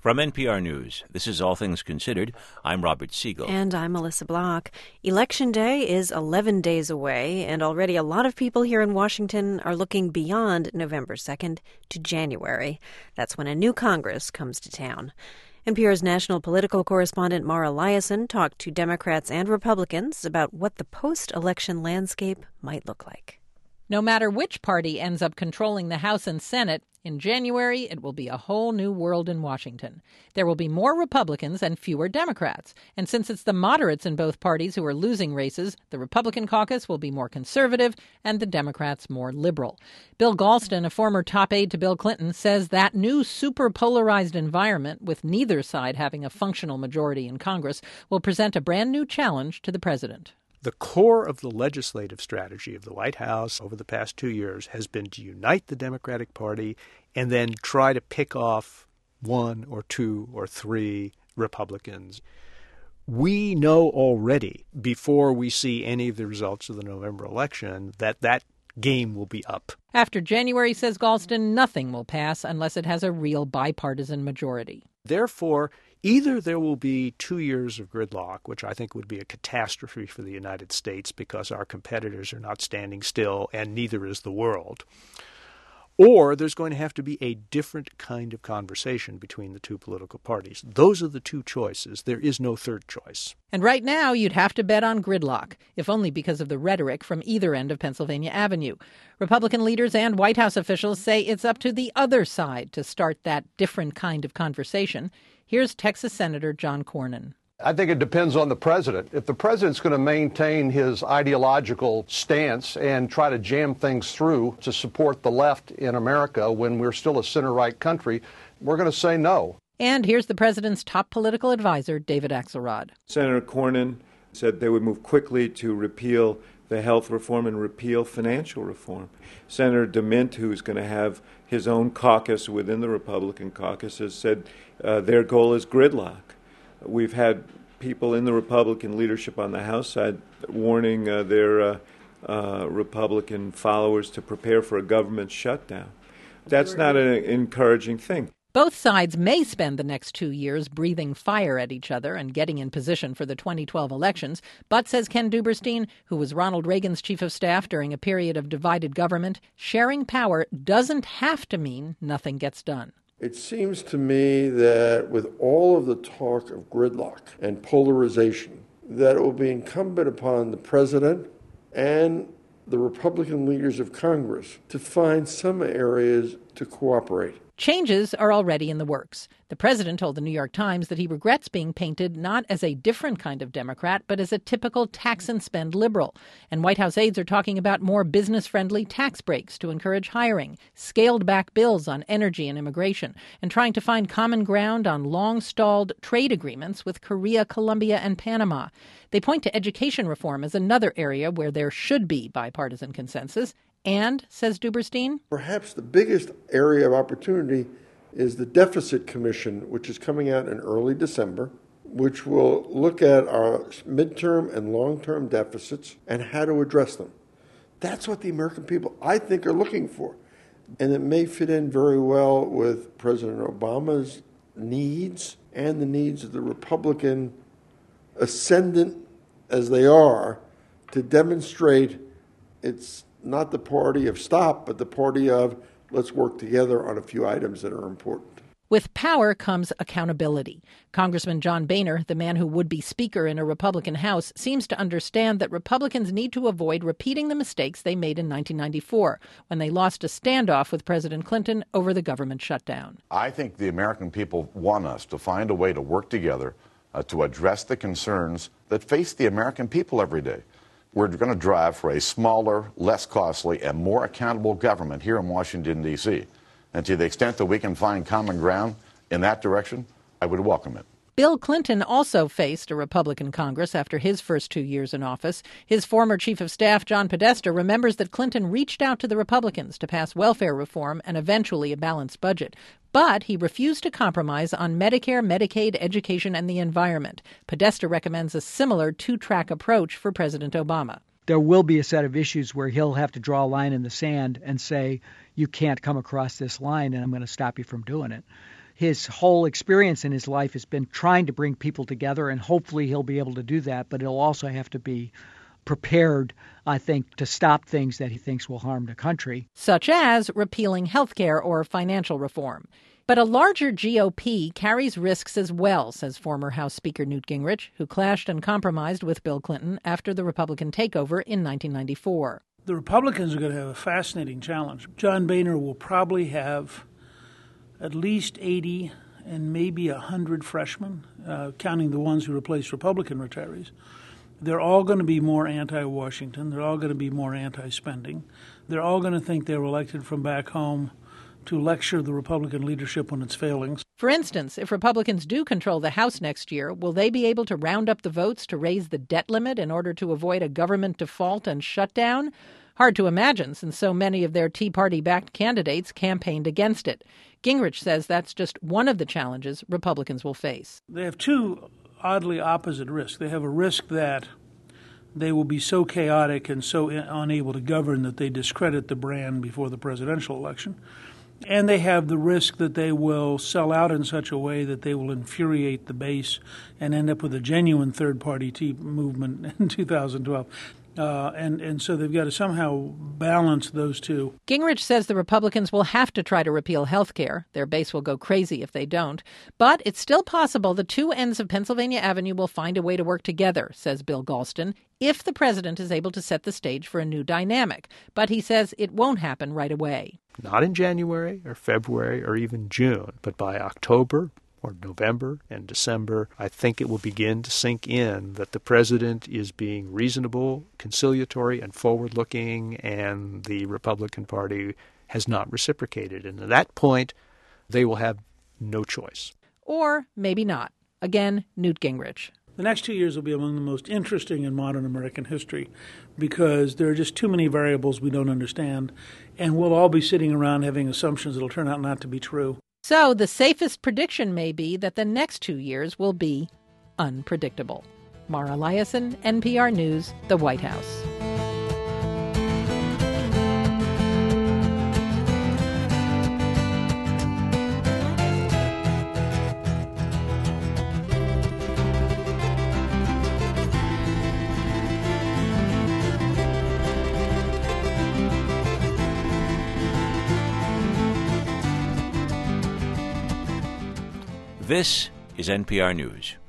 From NPR News, this is All Things Considered. I'm Robert Siegel. And I'm Melissa Block. Election Day is 11 days away, and already a lot of people here in Washington are looking beyond November 2nd to January. That's when a new Congress comes to town. NPR's national political correspondent Mara Liasson talked to Democrats and Republicans about what the post-election landscape might look like. No matter which party ends up controlling the House and Senate, in January it will be a whole new world in Washington. There will be more Republicans and fewer Democrats. And since it's the moderates in both parties who are losing races, the Republican caucus will be more conservative and the Democrats more liberal. Bill Galston, a former top aide to Bill Clinton, says that new super polarized environment, with neither side having a functional majority in Congress, will present a brand new challenge to the president. The core of the legislative strategy of the White House over the past 2 years has been to unite the Democratic Party and then try to pick off one or two or three Republicans. We know already, before we see any of the results of the November election, that game will be up. After January, says Galston, nothing will pass unless it has a real bipartisan majority. Therefore, either there will be 2 years of gridlock, which I think would be a catastrophe for the United States because our competitors are not standing still and neither is the world, or there's going to have to be a different kind of conversation between the two political parties. Those are the two choices. There is no third choice. And right now, you'd have to bet on gridlock, if only because of the rhetoric from either end of Pennsylvania Avenue. Republican leaders and White House officials say it's up to the other side to start that different kind of conversation. Here's Texas Senator John Cornyn. I think it depends on the president. If the president's going to maintain his ideological stance and try to jam things through to support the left in America when we're still a center-right country, we're going to say no. And here's the president's top political advisor, David Axelrod. Senator Cornyn said they would move quickly to repeal the health reform and repeal financial reform. Senator DeMint, who's going to have his own caucus within the Republican caucus, has said their goal is gridlock. We've had people in the Republican leadership on the House side warning their Republican followers to prepare for a government shutdown. That's not an encouraging thing. Both sides may spend the next 2 years breathing fire at each other and getting in position for the 2012 elections. But, says Ken Duberstein, who was Ronald Reagan's chief of staff during a period of divided government, sharing power doesn't have to mean nothing gets done. It seems to me that with all of the talk of gridlock and polarization, that it will be incumbent upon the president and the Republican leaders of Congress to find some areas to cooperate. Changes are already in the works. The president told the New York Times that he regrets being painted not as a different kind of Democrat, but as a typical tax and spend liberal. And White House aides are talking about more business-friendly tax breaks to encourage hiring, scaled-back bills on energy and immigration, and trying to find common ground on long-stalled trade agreements with Korea, Colombia, and Panama. They point to education reform as another area where there should be bipartisan consensus. And, says Duberstein, perhaps the biggest area of opportunity is the Deficit Commission, which is coming out in early December, which will look at our midterm and long-term deficits and how to address them. That's what the American people, I think, are looking for. And it may fit in very well with President Obama's needs and the needs of the Republican ascendant, as they are, to demonstrate it's not the party of stop, but the party of let's work together on a few items that are important. With power comes accountability. Congressman John Boehner, the man who would be Speaker in a Republican House, seems to understand that Republicans need to avoid repeating the mistakes they made in 1994 when they lost a standoff with President Clinton over the government shutdown. I think the American people want us to find a way to work together to address the concerns that face the American people every day. We're going to drive for a smaller, less costly, and more accountable government here in Washington, D.C. And to the extent that we can find common ground in that direction, I would welcome it. Bill Clinton also faced a Republican Congress after his first 2 years in office. His former chief of staff, John Podesta, remembers that Clinton reached out to the Republicans to pass welfare reform and eventually a balanced budget. But he refused to compromise on Medicare, Medicaid, education, and the environment. Podesta recommends a similar two-track approach for President Obama. There will be a set of issues where he'll have to draw a line in the sand and say, you can't come across this line and I'm going to stop you from doing it. His whole experience in his life has been trying to bring people together, and hopefully he'll be able to do that, but he'll also have to be prepared, I think, to stop things that he thinks will harm the country. Such as repealing health care or financial reform. But a larger GOP carries risks as well, says former House Speaker Newt Gingrich, who clashed and compromised with Bill Clinton after the Republican takeover in 1994. The Republicans are going to have a fascinating challenge. John Boehner will probably have at least 80 and maybe 100 freshmen, counting the ones who replaced Republican retirees. They're all going to be more anti-Washington. They're all going to be more anti-spending. They're all going to think they were elected from back home to lecture the Republican leadership on its failings. For instance, if Republicans do control the House next year, will they be able to round up the votes to raise the debt limit in order to avoid a government default and shutdown? Hard to imagine, since so many of their Tea Party-backed candidates campaigned against it. Gingrich says that's just one of the challenges Republicans will face. They have two oddly opposite risks. They have a risk that they will be so chaotic and so unable to govern that they discredit the brand before the presidential election. And they have the risk that they will sell out in such a way that they will infuriate the base and end up with a genuine third-party tea movement in 2012. And so they've got to somehow balance those two. Gingrich says the Republicans will have to try to repeal health care. Their base will go crazy if they don't. But it's still possible the two ends of Pennsylvania Avenue will find a way to work together, says Bill Galston, if the president is able to set the stage for a new dynamic. But he says it won't happen right away. Not in January or February or even June, but by October or November and December, I think it will begin to sink in that the president is being reasonable, conciliatory, and forward-looking, and the Republican Party has not reciprocated. And at that point, they will have no choice. Or maybe not. Again, Newt Gingrich. The next 2 years will be among the most interesting in modern American history because there are just too many variables we don't understand, and we'll all be sitting around having assumptions that will turn out not to be true. So the safest prediction may be that the next 2 years will be unpredictable. Mara Liasson, NPR News, the White House. This is NPR News.